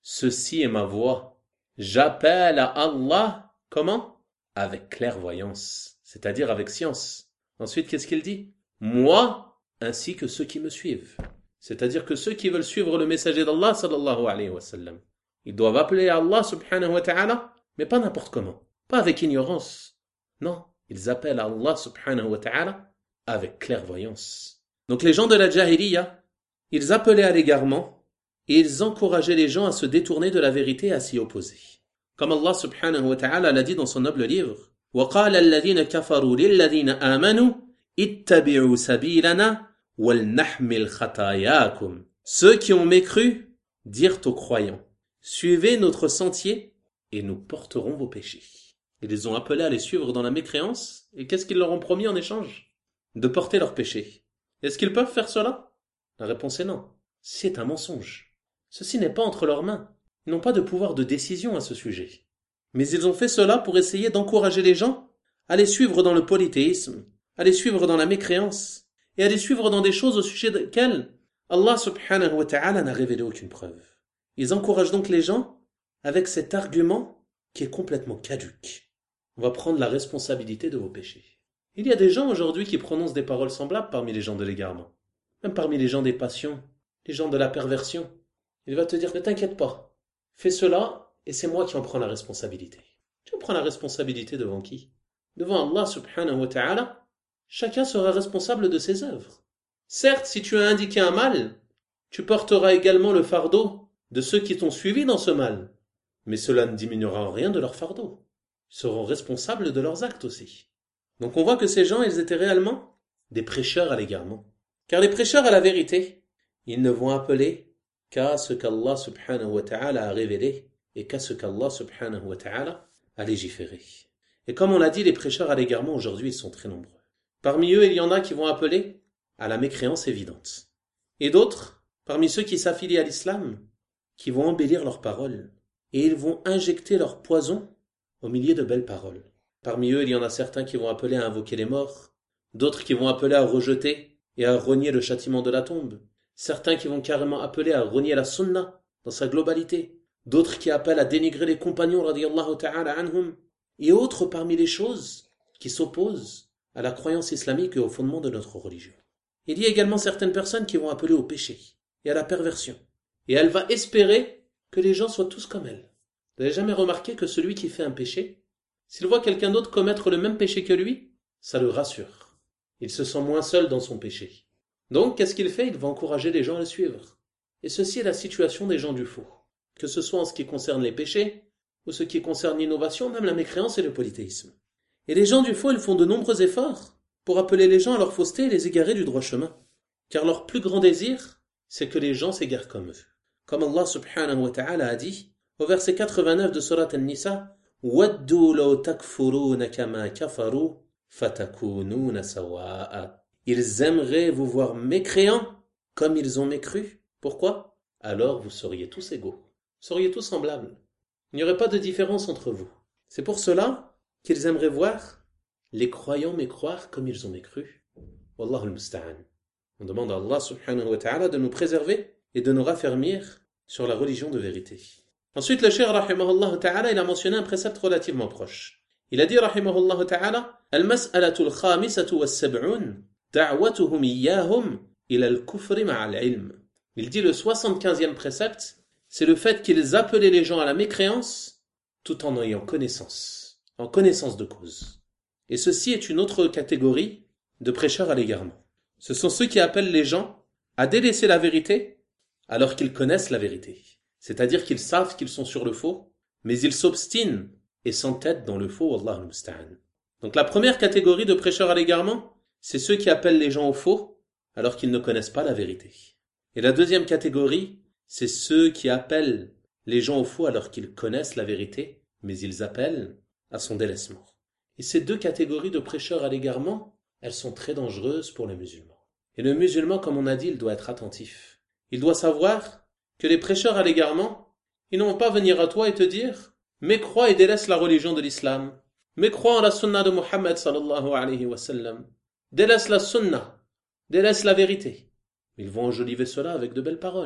ceci est ma voix. J'appelle à Allah, comment? Avec clairvoyance, c'est-à-dire avec science. Ensuite, qu'est-ce qu'il dit? Moi, ainsi que ceux qui me suivent. C'est-à-dire que ceux qui veulent suivre le messager d'Allah, sallallahu alayhi wa sallam, ils doivent appeler à Allah, subhanahu wa ta'ala, mais pas n'importe comment, pas avec ignorance. Non, ils appellent à Allah, subhanahu wa ta'ala, avec clairvoyance. Donc les gens de la Jahiliya, ils appelaient à l'égarement et ils encourageaient les gens à se détourner de la vérité et à s'y opposer. Comme Allah subhanahu wa ta'ala l'a dit dans son noble livre, وَقَالَ الَّذِينَ كَفَرُوا لِلَّذِينَ آمَنُوا اتَّبِعُوا سَبِيلَنَا وَلْنَحْمِلْ خَطَايَاكُمْ. Ceux qui ont mécru dirent aux croyants, suivez notre sentier et nous porterons vos péchés. Ils les ont appelés à les suivre dans la mécréance, et qu'est-ce qu'ils leur ont promis en échange? De porter leurs péchés. Est-ce qu'ils peuvent faire cela? La réponse est non. C'est un mensonge. Ceci n'est pas entre leurs mains. Ils n'ont pas de pouvoir de décision à ce sujet. Mais ils ont fait cela pour essayer d'encourager les gens à les suivre dans le polythéisme, à les suivre dans la mécréance, et à les suivre dans des choses au sujet desquelles Allah subhanahu wa ta'ala n'a révélé aucune preuve. Ils encouragent donc les gens avec cet argument qui est complètement caduc. On va prendre la responsabilité de vos péchés. Il y a des gens aujourd'hui qui prononcent des paroles semblables parmi les gens de l'égarement, même parmi les gens des passions, les gens de la perversion. Il va te dire, ne t'inquiète pas, fais cela et c'est moi qui en prends la responsabilité. Tu en prends la responsabilité devant qui? Devant Allah subhanahu wa ta'ala, chacun sera responsable de ses œuvres. Certes, si tu as indiqué un mal, tu porteras également le fardeau de ceux qui t'ont suivi dans ce mal. Mais cela ne diminuera en rien de leur fardeau. Ils seront responsables de leurs actes aussi. Donc on voit que ces gens, ils étaient réellement des prêcheurs à l'égarement. Car les prêcheurs à la vérité, ils ne vont appeler qu'à ce qu'Allah subhanahu wa ta'ala a révélé et qu'à ce qu'Allah subhanahu wa ta'ala a légiféré. Et comme on l'a dit, les prêcheurs à l'égarement aujourd'hui, ils sont très nombreux. Parmi eux, il y en a qui vont appeler à la mécréance évidente. Et d'autres, parmi ceux qui s'affilient à l'islam, qui vont embellir leurs paroles. Et ils vont injecter leur poison au milieu de belles paroles. Parmi eux, il y en a certains qui vont appeler à invoquer les morts, d'autres qui vont appeler à rejeter et à renier le châtiment de la tombe, certains qui vont carrément appeler à renier la sunna dans sa globalité, d'autres qui appellent à dénigrer les compagnons radiyallahu ta'ala anhum, et autres parmi les choses qui s'opposent à la croyance islamique et au fondement de notre religion. Il y a également certaines personnes qui vont appeler au péché et à la perversion, et elle va espérer que les gens soient tous comme elle. Vous n'avez jamais remarqué que celui qui fait un péché, s'il voit quelqu'un d'autre commettre le même péché que lui, ça le rassure. Il se sent moins seul dans son péché. Donc, qu'est-ce qu'il fait? Il va encourager les gens à le suivre. Et ceci est la situation des gens du faux. Que ce soit en ce qui concerne les péchés, ou ce qui concerne l'innovation, même la mécréance et le polythéisme. Et les gens du faux, ils font de nombreux efforts pour appeler les gens à leur fausseté et les égarer du droit chemin. Car leur plus grand désir, c'est que les gens s'égarent comme eux. Comme Allah subhanahu wa ta'ala a dit, au verset 89 de Surat An-Nisa, وَدُّوا لَوْ تَكْفُرُونَ كَمَا كَفَرُوا فَتَكُونُونَ سَوَاءً. Ils aimeraient vous voir mécréants comme ils ont mécru. Pourquoi? Alors vous seriez tous égaux. Vous seriez tous semblables. Il n'y aurait pas de différence entre vous. C'est pour cela qu'ils aimeraient voir les croyants mécroire comme ils ont mécru. Wallahu al-musta'an. On demande à Allah subhanahu wa ta'ala de nous préserver et de nous raffermir sur la religion de vérité. Ensuite, le cheikh rahimahullah ta'ala, il a mentionné un précepte relativement proche. Il a dit rahimahullah ta'ala, al-mas'alatu al-khamisatu was-sab'un da'watuhum iyyahum ila al-kufri ma'a al-ilm. Il dit le 75e précepte, c'est le fait qu'ils appelaient les gens à la mécréance tout en ayant connaissance, en connaissance de cause. Et ceci est une autre catégorie de prêcheurs à l'égarement. Ce sont ceux qui appellent les gens à délaisser la vérité alors qu'ils connaissent la vérité. C'est-à-dire qu'ils savent qu'ils sont sur le faux, mais ils s'obstinent et s'entêtent dans le faux, Wallahu al-musta'an. Donc la première catégorie de prêcheurs à l'égarement, c'est ceux qui appellent les gens au faux alors qu'ils ne connaissent pas la vérité. Et la deuxième catégorie, c'est ceux qui appellent les gens au faux alors qu'ils connaissent la vérité, mais ils appellent à son délaissement. Et ces deux catégories de prêcheurs à l'égarement, elles sont très dangereuses pour le musulman. Et le musulman, comme on a dit, il doit être attentif. Il doit savoir que les prêcheurs à l'égarement, ils ne vont pas venir à toi et te dire « Mécrois et délaisse la religion de l'islam. Mécrois en la sunna de Muhammad sallallahu alayhi wa sallam. Délaisse la sunna. Délaisse la vérité. » Ils vont enjoliver cela avec de belles paroles.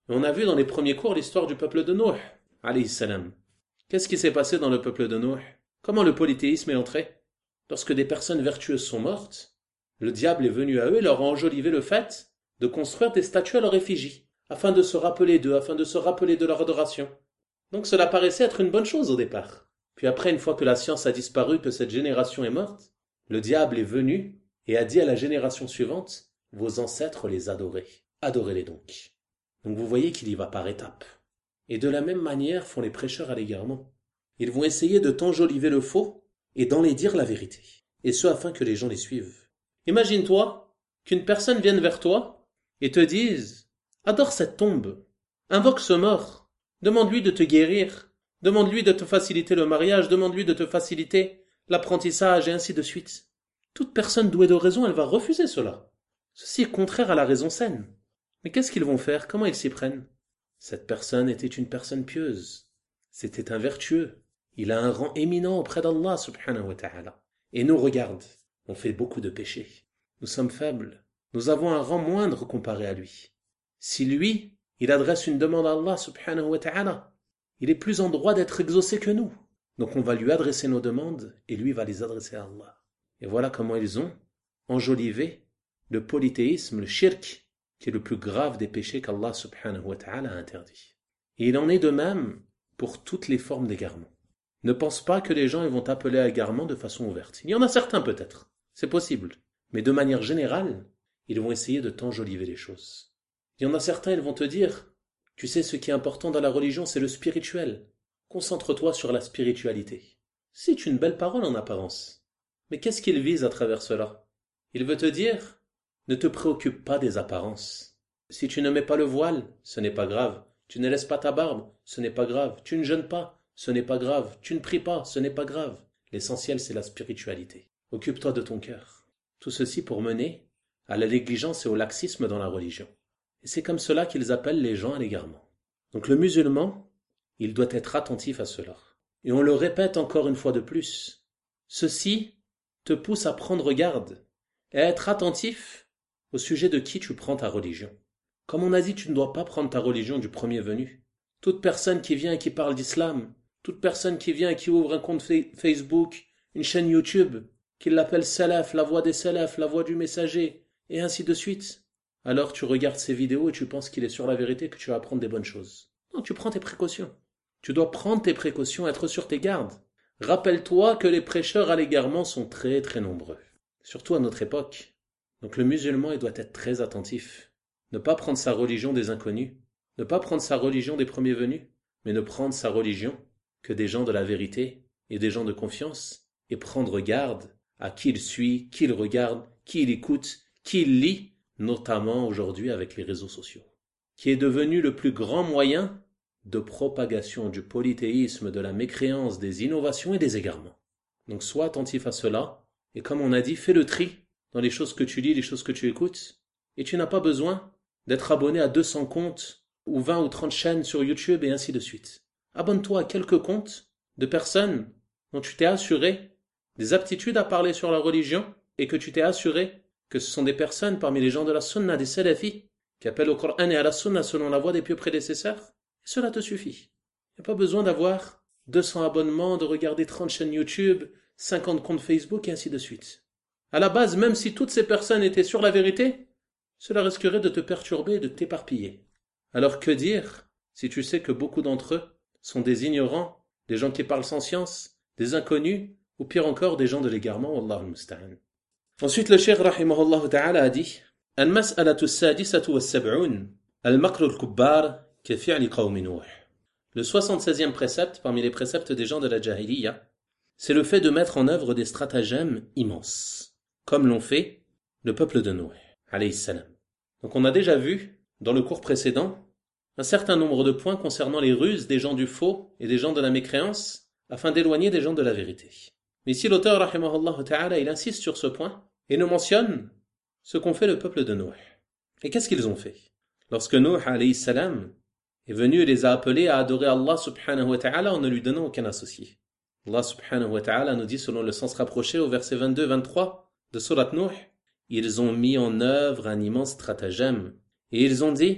Et on a vu dans les premiers cours l'histoire du peuple de Nuh, alayhi salam. Qu'est-ce qui s'est passé dans le peuple de Nuh? Comment le polythéisme est entré? Lorsque des personnes vertueuses sont mortes, le diable est venu à eux et leur a enjolivé le fait de construire des statues à leur effigie, afin de se rappeler d'eux, afin de se rappeler de leur adoration. Donc cela paraissait être une bonne chose au départ. Puis après, une fois que la science a disparu, que cette génération est morte, le diable est venu et a dit à la génération suivante, vos ancêtres les adoraient. Adorez-les donc. Donc vous voyez qu'il y va par étapes. Et de la même manière font les prêcheurs à l'égarement. Ils vont essayer de t'enjoliver le faux et d'en les dire la vérité. Et ce afin que les gens les suivent. Imagine-toi qu'une personne vienne vers toi et te dise « Adore cette tombe, invoque ce mort, demande-lui de te guérir, demande-lui de te faciliter le mariage, demande-lui de te faciliter l'apprentissage et ainsi de suite. » Toute personne douée de raison, elle va refuser cela. Ceci est contraire à la raison saine. Mais qu'est-ce qu'ils vont faire? Comment ils s'y prennent? Cette personne était une personne pieuse. C'était un vertueux. Il a un rang éminent auprès d'Allah subhanahu wa ta'ala. Et nous, regarde, on fait beaucoup de péchés. Nous sommes faibles. Nous avons un rang moindre comparé à lui. Si lui, il adresse une demande à Allah subhanahu wa ta'ala, il est plus en droit d'être exaucé que nous. Donc on va lui adresser nos demandes et lui va les adresser à Allah. Et voilà comment ils ont enjolivé le polythéisme, le shirk, qui est le plus grave des péchés qu'Allah subhanahu wa ta'ala a interdit. Et il en est de même pour toutes les formes d'égarement. Ne pense pas que les gens vont t'appeler à égarement de façon ouverte. Il y en a certains peut-être, c'est possible. Mais de manière générale, ils vont essayer de t'enjoliver les choses. Il y en a certains, ils vont te dire, tu sais ce qui est important dans la religion, c'est le spirituel. Concentre-toi sur la spiritualité. C'est une belle parole en apparence. Mais qu'est-ce qu'il vise à travers cela? Il veut te dire, ne te préoccupe pas des apparences. Si tu ne mets pas le voile, ce n'est pas grave. Tu ne laisses pas ta barbe, ce n'est pas grave. Tu ne jeûnes pas, ce n'est pas grave. Tu ne pries pas, ce n'est pas grave. L'essentiel, c'est la spiritualité. Occupe-toi de ton cœur. Tout ceci pour mener à la négligence et au laxisme dans la religion. Et c'est comme cela qu'ils appellent les gens à l'égarement. Donc le musulman, il doit être attentif à cela. Et on le répète encore une fois de plus. Ceci te pousse à prendre garde et à être attentif au sujet de qui tu prends ta religion. Comme on a dit, tu ne dois pas prendre ta religion du premier venu. Toute personne qui vient et qui parle d'islam, toute personne qui vient et qui ouvre un compte Facebook, une chaîne YouTube, qui l'appelle Salaf, la voix des Salaf, la voix du messager, et ainsi de suite. Alors tu regardes ces vidéos et tu penses qu'il est sur la vérité, que tu vas apprendre des bonnes choses. Non, tu prends tes précautions. Tu dois prendre tes précautions, être sur tes gardes. Rappelle-toi que les prêcheurs à l'égarement sont très très nombreux. Surtout à notre époque. Donc le musulman, il doit être très attentif. Ne pas prendre sa religion des inconnus. Ne pas prendre sa religion des premiers venus. Mais ne prendre sa religion que des gens de la vérité et des gens de confiance. Et prendre garde à qui il suit, qui il regarde, qui il écoute, qui il lit, notamment aujourd'hui avec les réseaux sociaux. Qui est devenu le plus grand moyen de propagation du polythéisme, de la mécréance, des innovations et des égarements. Donc sois attentif à cela. Et comme on a dit, fais le tri dans les choses que tu lis, les choses que tu écoutes. Et tu n'as pas besoin d'être abonné à 200 comptes ou 20 ou 30 chaînes sur YouTube et ainsi de suite. Abonne-toi à quelques comptes de personnes dont tu t'es assuré des aptitudes à parler sur la religion et que tu t'es assuré que ce sont des personnes parmi les gens de la sunna, des salafis, qui appellent au Coran et à la sunna selon la voie des pieux prédécesseurs. Et cela te suffit. Il n'y a pas besoin d'avoir 200 abonnements, de regarder 30 chaînes YouTube, 50 comptes Facebook et ainsi de suite. À la base, même si toutes ces personnes étaient sur la vérité, cela risquerait de te perturber et de t'éparpiller. Alors que dire si tu sais que beaucoup d'entre eux sont des ignorants, des gens qui parlent sans science, des inconnus, ou pire encore des gens de l'égarement, wallahu musta'an. Ensuite, le cheikh rahimahullah ta'ala a dit Al-mas'alatu as-sadisatu was-sab'un al-makru al-kubbar ka fi'li qawmi Nuh. Le 76e précepte parmi les préceptes des gens de la Jahiliya, c'est le fait de mettre en œuvre des stratagèmes immenses, comme l'ont fait le peuple de Nuh, alayhi salam. Donc on a déjà vu, dans le cours précédent, un certain nombre de points concernant les ruses des gens du faux et des gens de la mécréance, afin d'éloigner des gens de la vérité. Mais ici l'auteur, rahimahullah ta'ala, il insiste sur ce point, et nous mentionne ce qu'ont fait le peuple de Nuh. Et qu'est-ce qu'ils ont fait? Lorsque Nuh, alayhi salam, est venu et les a appelés à adorer Allah subhanahu wa ta'ala en ne lui donnant aucun associé. Allah subhanahu wa ta'ala nous dit, selon le sens rapproché au verset 22-23 de Surat Nuh, ils ont mis en œuvre un immense stratagème, et ils ont dit,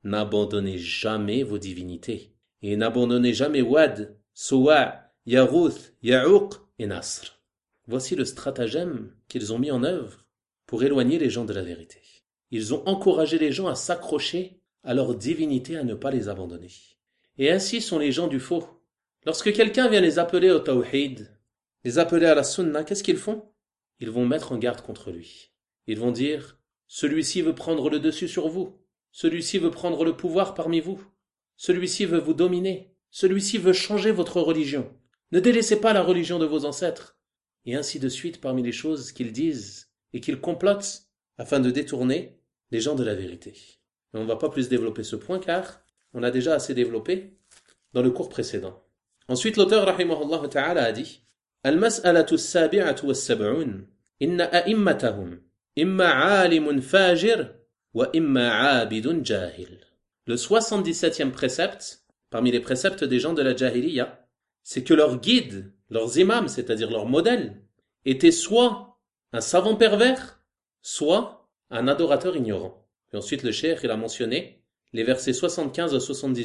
n'abandonnez jamais vos divinités. Et n'abandonnez jamais Wad, Suwa', Yaghouth, Ya'ouq et Nasr. Voici le stratagème qu'ils ont mis en œuvre pour éloigner les gens de la vérité. Ils ont encouragé les gens à s'accrocher à leur divinité, à ne pas les abandonner. Et ainsi sont les gens du faux. Lorsque quelqu'un vient les appeler au tawhid, les appeler à la sunna, qu'est-ce qu'ils font? Ils vont mettre en garde contre lui. Ils vont dire, celui-ci veut prendre le dessus sur vous. Celui-ci veut prendre le pouvoir parmi vous. Celui-ci veut vous dominer. Celui-ci veut changer votre religion. Ne délaissez pas la religion de vos ancêtres. Et ainsi de suite parmi les choses qu'ils disent et qu'ils complotent afin de détourner les gens de la vérité. Et on ne va pas plus développer ce point car on a déjà assez développé dans le cours précédent. Ensuite, l'auteur rahimahullah ta'ala a dit Al-mas'alatu as-sabi'atu was-sab'un inna a'immatahum imma 'alimun fajir wa imma 'abidun jahil. Le 77e précepte, parmi les préceptes des gens de la Jahiliya, c'est que leurs guides, leurs imams, c'est-à-dire leurs modèles, étaient soit un savant pervers, soit un adorateur ignorant. Et ensuite, le cheikh, il a mentionné les versets 75 à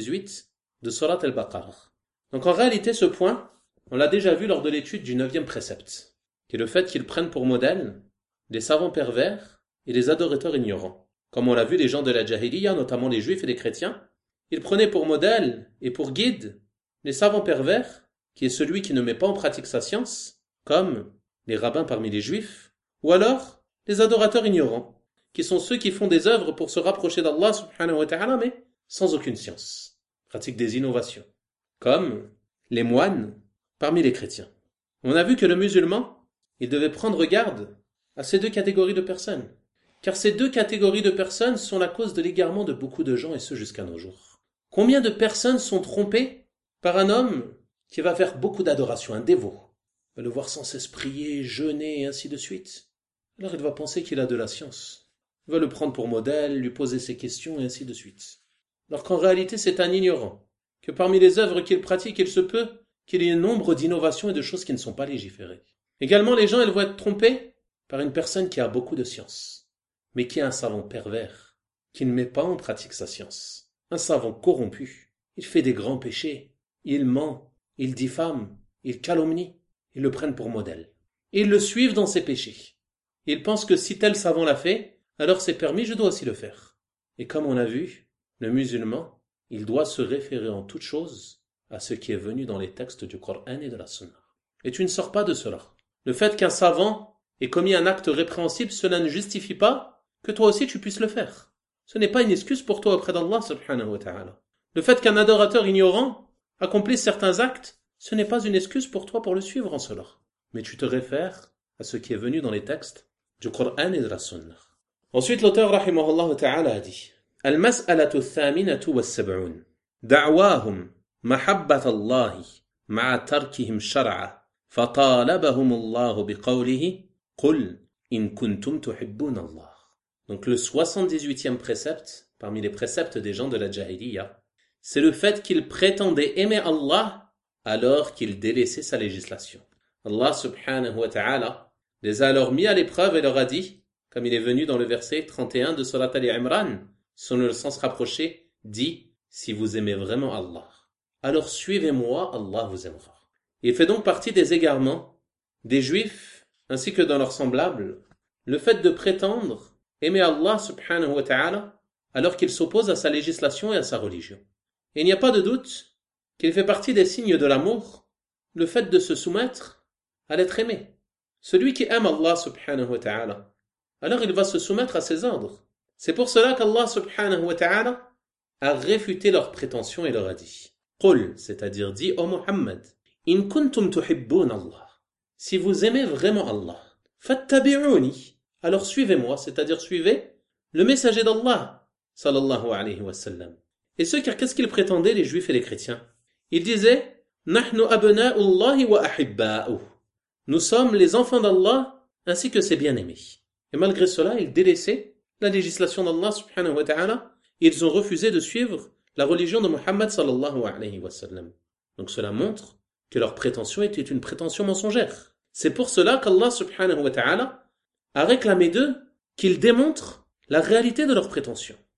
78 de Surat al-Baqarah. Donc en réalité, ce point, on l'a déjà vu lors de l'étude du 9e précepte, qui est le fait qu'ils prennent pour modèle des savants pervers et des adorateurs ignorants. Comme on l'a vu, les gens de la Jahiliya, notamment les juifs et les chrétiens, ils prenaient pour modèle et pour guide les savants pervers, qui est celui qui ne met pas en pratique sa science, comme les rabbins parmi les juifs, ou alors les adorateurs ignorants, qui sont ceux qui font des œuvres pour se rapprocher d'Allah subhanahu wa ta'ala, mais sans aucune science, pratiquent des innovations, comme les moines parmi les chrétiens. On a vu que le musulman, il devait prendre garde à ces deux catégories de personnes, car ces deux catégories de personnes sont la cause de l'égarement de beaucoup de gens, et ce jusqu'à nos jours. Combien de personnes sont trompées par un homme qui va faire beaucoup d'adoration, un dévot, va le voir sans cesse prier, jeûner et ainsi de suite. Alors il va penser qu'il a de la science. Il va le prendre pour modèle, lui poser ses questions et ainsi de suite. Alors qu'en réalité c'est un ignorant, que parmi les œuvres qu'il pratique, il se peut qu'il y ait un nombre d'innovations et de choses qui ne sont pas légiférées. Également les gens, ils vont être trompés par une personne qui a beaucoup de science, mais qui est un savant pervers, qui ne met pas en pratique sa science. Un savant corrompu, il fait des grands péchés, il ment, il diffame, il calomnie, ils le prennent pour modèle. Et ils le suivent dans ses péchés. Ils pensent que si tel savant l'a fait, alors c'est permis, je dois aussi le faire. Et comme on a vu, le musulman, il doit se référer en toute chose à ce qui est venu dans les textes du Coran et de la Sunna. Et tu ne sors pas de cela. Le fait qu'un savant ait commis un acte répréhensible, cela ne justifie pas que toi aussi tu puisses le faire. Ce n'est pas une excuse pour toi auprès d'Allah subhanahu wa ta'ala. Le fait qu'un adorateur ignorant accomplisse certains actes, ce n'est pas une excuse pour toi pour le suivre en cela. Mais tu te réfères à ce qui est venu dans les textes du Coran et de la Sunna. Ensuite, l'auteur rahimahullah ta'ala a dit Al-mas'alatu thaminatu was-sab'un da'wahum mahabbat Allah ma'a tarkihim shar'a fatalabahum Allah biqawlihi qul in kuntum tuhibbun Allah. Donc le 78e précepte, parmi les préceptes des gens de la Jahiliya, c'est le fait qu'ils prétendaient aimer Allah alors qu'ils délaissaient sa législation. Allah subhanahu wa ta'ala les a alors mis à l'épreuve et leur a dit, comme il est venu dans le verset 31 de Surat Al-Imran, selon le sens rapproché, dit « Si vous aimez vraiment Allah, alors suivez-moi, Allah vous aimera. » Il fait donc partie des égarements des Juifs, ainsi que dans leurs semblables, le fait de prétendre aimer Allah subhanahu wa ta'ala alors qu'il s'oppose à sa législation et à sa religion. Et il n'y a pas de doute qu'il fait partie des signes de l'amour, le fait de se soumettre à l'être aimé. Celui qui aime Allah subhanahu wa ta'ala, alors il va se soumettre à ses ordres. C'est pour cela qu'Allah subhanahu wa ta'ala a réfuté leurs prétentions et leur a dit Qul, c'est-à-dire dit ô Muhammad, in kuntum tuhibbun Allah. Si vous aimez vraiment Allah, fattabi'uni, alors suivez-moi, c'est-à-dire suivez le messager d'Allah, sallallahu alayhi wa sallam. Et ceux, car qu'est-ce qu'ils prétendaient, les juifs et les chrétiens? Ils disaient Nahnu abna'ullahi wa ahibba'uh. Nous sommes les enfants d'Allah ainsi que ses bien-aimés. Et malgré cela, ils délaissaient la législation d'Allah subhanahu wa ta'ala et ils ont refusé de suivre la religion de Muhammad sallallahu alayhi wa sallam. Donc cela montre que leur prétention était une prétention mensongère. C'est pour cela qu'Allah subhanahu wa ta'ala a réclamé d'eux qu'ils démontrent la réalité de leur prétention.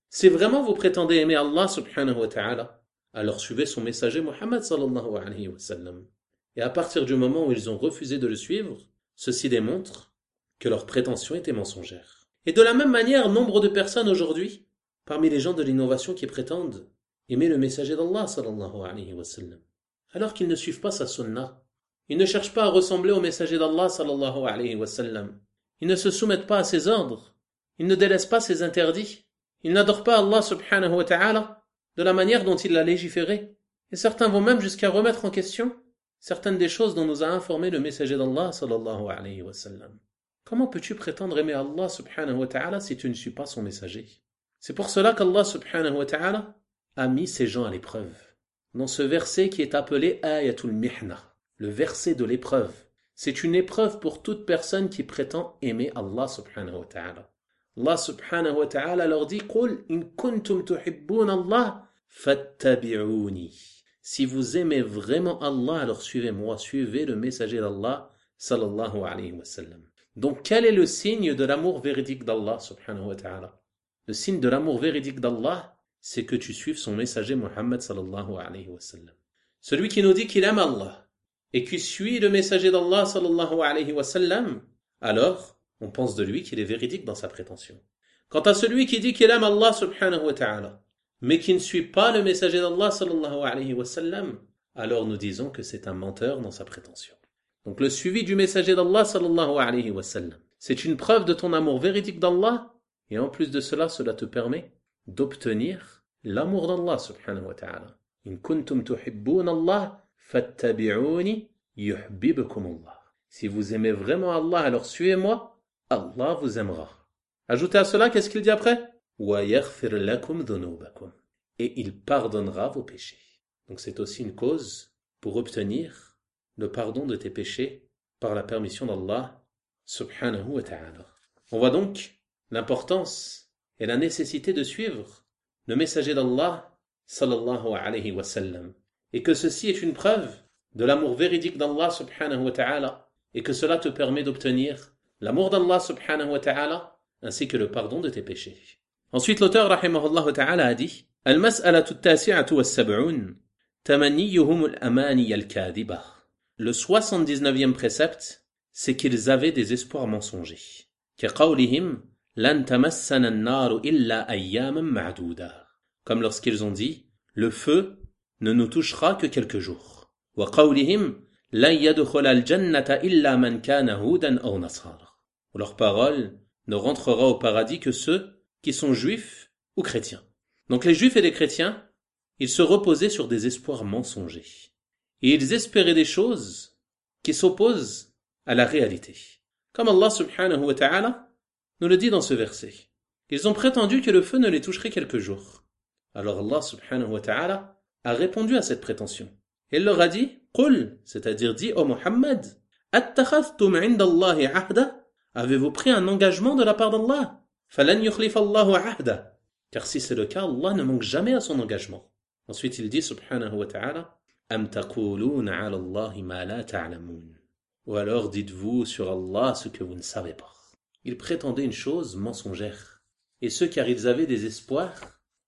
Si vraiment vous prétendez aimer Allah subhanahu wa ta'ala, alors suivez son messager Muhammad sallallahu alayhi wa sallam. Et à partir du moment où ils ont refusé de le suivre, ceci démontre que leur prétention était mensongère. Et de la même manière, nombre de personnes aujourd'hui, parmi les gens de l'innovation qui prétendent aimer le messager d'Allah sallallahu alayhi wa sallam, alors qu'ils ne suivent pas sa sunnah. Ils ne cherchent pas à ressembler au messager d'Allah sallallahu alayhi wa sallam. Ils ne se soumettent pas à ses ordres. Ils ne délaissent pas ses interdits. Ils n'adorent pas Allah subhanahu wa ta'ala de la manière dont il l'a légiféré. Et certains vont même jusqu'à remettre en question certaines des choses dont nous a informé le messager d'Allah sallallahu alayhi wa sallam. Comment peux-tu prétendre aimer Allah subhanahu wa ta'ala si tu ne suis pas son messager? C'est pour cela qu'Allah subhanahu wa ta'ala a mis ces gens à l'épreuve. Dans ce verset qui est appelé Ayatul Mihna, le verset de l'épreuve. C'est une épreuve pour toute personne qui prétend aimer Allah subhanahu wa ta'ala. Allah subhanahu wa ta'ala leur dit قُلْ إِن كُنْتُمْ تُحِبُّونَ اللَّهَ فَاتَّبِعُونِي. Si vous aimez vraiment Allah, alors suivez-moi, suivez le messager d'Allah sallallahu alayhi wa sallam. Donc quel est le signe de l'amour véridique d'Allah subhanahu wa ta'ala? Le signe de l'amour véridique d'Allah, c'est que tu suives son messager Muhammad sallallahu alayhi wa sallam. Celui qui nous dit qu'il aime Allah et qui suit le messager d'Allah sallallahu alayhi wa sallam, alors on pense de lui qu'il est véridique dans sa prétention. Quant à celui qui dit qu'il aime Allah subhanahu wa ta'ala, mais qui ne suit pas le messager d'Allah sallallahu alayhi wa sallam, alors nous disons que c'est un menteur dans sa prétention. Donc le suivi du messager d'Allah sallallahu alayhi wa sallam, c'est une preuve de ton amour véridique d'Allah, et en plus de cela, cela te permet d'obtenir l'amour d'Allah subhanahu wa ta'ala. In kuntum tuhibbun Allah, fattabi'uni yuhibbukum Allah. Si vous aimez vraiment Allah, alors suivez-moi, Allah vous aimera. Ajoutez à cela, qu'est-ce qu'il dit après? Wa yaghfir lakum dhunubakum. Et il pardonnera vos péchés. Donc c'est aussi une cause pour obtenir le pardon de tes péchés par la permission d'Allah subhanahu wa ta'ala. On voit donc l'importance et la nécessité de suivre le messager d'Allah sallallahu alayhi wa sallam. Et que ceci est une preuve de l'amour véridique d'Allah subhanahu wa ta'ala et que cela te permet d'obtenir l'amour d'Allah subhanahu wa ta'ala ainsi que le pardon de tes péchés. Ensuite l'auteur rahimahullah ta'ala a dit Al-mas'alatu at-tasi'atu was-sab'un tamanniyuhum al-amani al-kadhiba. Le 79e précepte, c'est qu'ils avaient des espoirs mensongers. Kaqawlihim lan tamassana an-nar illa ayyaman ma'duda. Comme lorsqu'ils ont dit le feu ne nous touchera que quelques jours. Wa qawlihim lan yadkhula al-jannata illa man kana hudan aw nasara. Leur parole ne rentrera au paradis que ceux qui sont juifs ou chrétiens. Donc les juifs et les chrétiens, ils se reposaient sur des espoirs mensongers. Et ils espéraient des choses qui s'opposent à la réalité. Comme Allah subhanahu wa ta'ala nous le dit dans ce verset. Ils ont prétendu que le feu ne les toucherait quelques jours. Alors Allah subhanahu wa ta'ala a répondu à cette prétention. Il leur a dit, Qul, c'est-à-dire dit, ô Muhammad, attakhadhtum 'inda Allahi 'ahda? Avez-vous pris un engagement de la part d'Allah? Falan yukhlifa Allahu 'ahda. Car si c'est le cas, Allah ne manque jamais à son engagement. Ensuite il dit subhanahu wa ta'ala, Am taquluna 'ala Allahi ma la ta'lamun. Ou alors dites-vous sur Allah ce que vous ne savez pas. Ils prétendaient une chose mensongère. Et ce car ils avaient des espoirs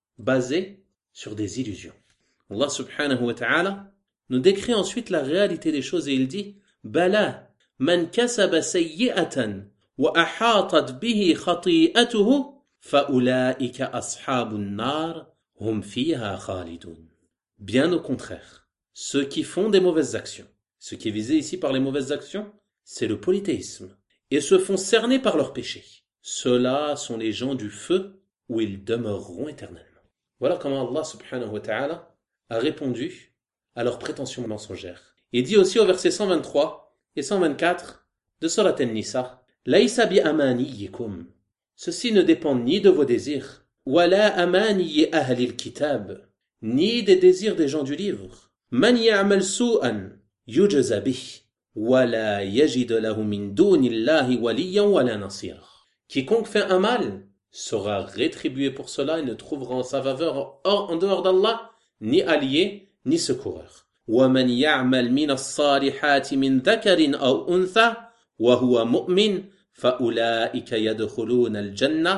basés sur des illusions. Allah subhanahu wa ta'ala nous décrit ensuite la réalité des choses et il dit Bala man kasaba sayyi'atan wa ahatat bihi khati'atuhu fa ulaika ashabun nar hum fiha khalidun. Bien au contraire, ceux qui font des mauvaises actions. Ce qui est visé ici par les mauvaises actions, c'est le polythéisme. Et se font cerner par leurs péchés. Ceux-là sont les gens du feu où ils demeureront éternellement. Voilà comment Allah subhanahu wa ta'ala a répondu à leurs prétentions mensongères. Il dit aussi au verset 123 et 124 de Surat An-Nisa Laïsa bi amaniyikum. Ceci ne dépend ni de vos désirs, wala amaniyi ahli al-kitab, ni des désirs des gens du livre. Man ya'mal su'an yujza bih, wala yajid lahu min dunillahi waliyan wala nasira. Quiconque fait un mal sera rétribué pour cela et ne trouvera en sa faveur en dehors d'Allah ni allié ni secoureur. وَمَنْ يَعْمَلْ مِنَ الصَّالِحَاتِ مِنْ ذَكَرٍ أَوْ أُنْثَى وَهُوَ مُؤْمِنٌ فَأُولَئِكَ يَدْخُلُونَ الْجَنَّةَ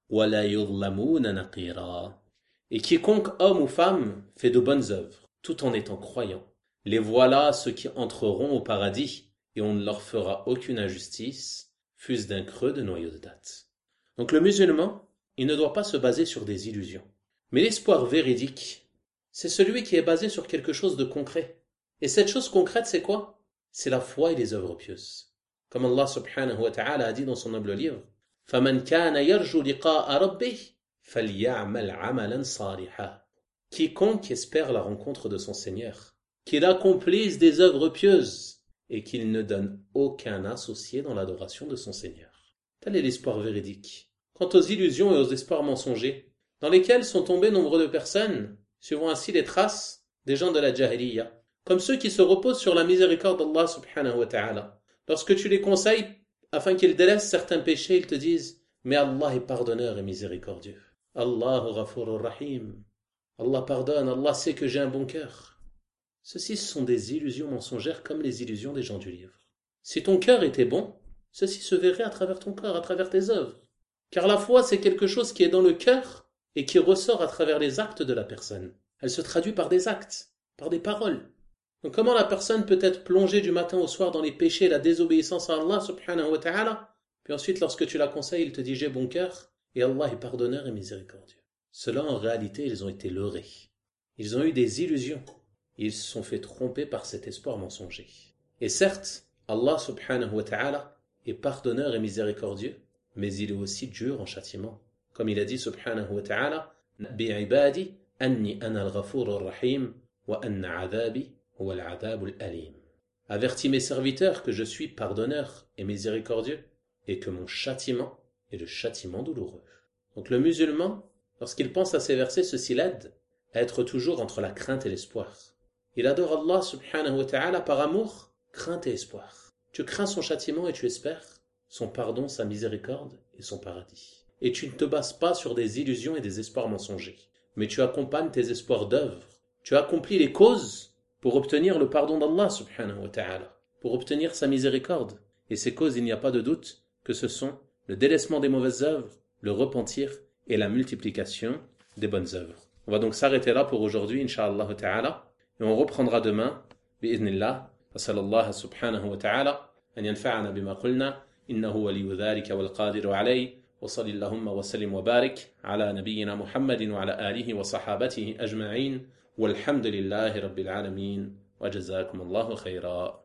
وَلَا يُظْلَمُونَ نَقِيرًا. Et quiconque homme ou femme fait de bonnes œuvres, tout en étant croyant, les voilà ceux qui entreront au paradis, et on ne leur fera aucune injustice, fût-ce d'un creux de noyau de date. Donc le musulman, il ne doit pas se baser sur des illusions. Mais l'espoir véridique, c'est celui qui est basé sur quelque chose de concret. Et cette chose concrète, c'est quoi? C'est la foi et les œuvres pieuses. Comme Allah subhanahu wa ta'ala a dit dans son noble livre, فَمَنْ كَانَ يَرْجُو لِقَاءَ رَبِّهِ فَلْيَعْمَلْ عَمَلًا صَالِحًا. Quiconque espère la rencontre de son Seigneur, qu'il accomplisse des œuvres pieuses et qu'il ne donne aucun associé dans l'adoration de son Seigneur. Tel est l'espoir véridique. Quant aux illusions et aux espoirs mensongers, dans lesquels sont tombés nombre de personnes, suivant ainsi les traces des gens de la Jahiliya, comme ceux qui se reposent sur la miséricorde d'Allah subhanahu wa ta'ala. Lorsque tu les conseilles afin qu'ils délaissent certains péchés, ils te disent « Mais Allah est pardonneur et miséricordieux. Allahu ghafurur rahim. Allah pardonne, Allah sait que j'ai un bon cœur. » Ceci sont des illusions mensongères comme les illusions des gens du livre. Si ton cœur était bon, ceci se verrait à travers ton cœur, à travers tes œuvres. Car la foi, c'est quelque chose qui est dans le cœur et qui ressort à travers les actes de la personne. Elle se traduit par des actes, par des paroles. Donc comment la personne peut être plongée du matin au soir dans les péchés et la désobéissance à Allah subhanahu wa ta'ala, puis ensuite lorsque tu la conseilles, il te dit j'ai bon cœur et Allah est pardonneur et miséricordieux. Ceux-là en réalité ils ont été leurrés. Ils ont eu des illusions. Ils se sont fait tromper par cet espoir mensonger. Et certes, Allah subhanahu wa ta'ala est pardonneur et miséricordieux, mais il est aussi dur en châtiment. Comme il a dit subhanahu wa ta'ala, bi'ibadi anni ana al-ghafur rahim wa anna adhabi huwa al-adhab al-alim. Avertis mes serviteurs que je suis pardonneur et miséricordieux et que mon châtiment est le châtiment douloureux. Donc le musulman, lorsqu'il pense à ces versets, ceci l'aide à être toujours entre la crainte et l'espoir. Il adore Allah subhanahu wa ta'ala par amour, crainte et espoir. Tu crains son châtiment et tu espères son pardon, sa miséricorde et son paradis. Et tu ne te bases pas sur des illusions et des espoirs mensongers, mais tu accompagnes tes espoirs d'œuvre. Tu accomplis les causes pour obtenir le pardon d'Allah subhanahu wa ta'ala, pour obtenir sa miséricorde. Et ces causes, il n'y a pas de doute que ce sont le délaissement des mauvaises œuvres, le repentir et la multiplication des bonnes œuvres. On va donc s'arrêter là pour aujourd'hui, incha'Allah ta'ala, et on reprendra demain, bi'idhnillah, wa sallallahu subhanahu wa ta'ala, an yanfa'ana bima qulna, إنه ولي ذلك والقادر عليه وصل اللهم وسلم وبارك على نبينا محمد وعلى آله وصحابته أجمعين والحمد لله رب العالمين وجزاكم الله خيرا.